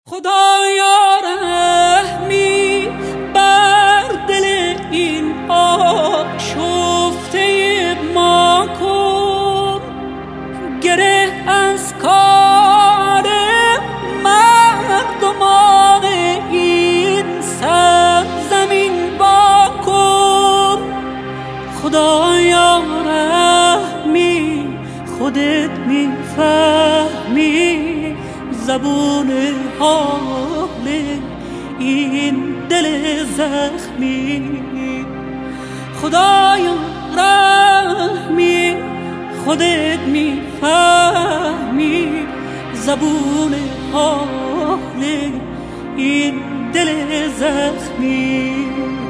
خدایا رحمی بر دل این آشفته ما کن، گره از کار مردمان این سرزمین با کن. خدایا رحمی خودت میفهمی زبون حال این دل زخمی. خدایا رحمی خودت میفهمی زبون حال این دل زخمی.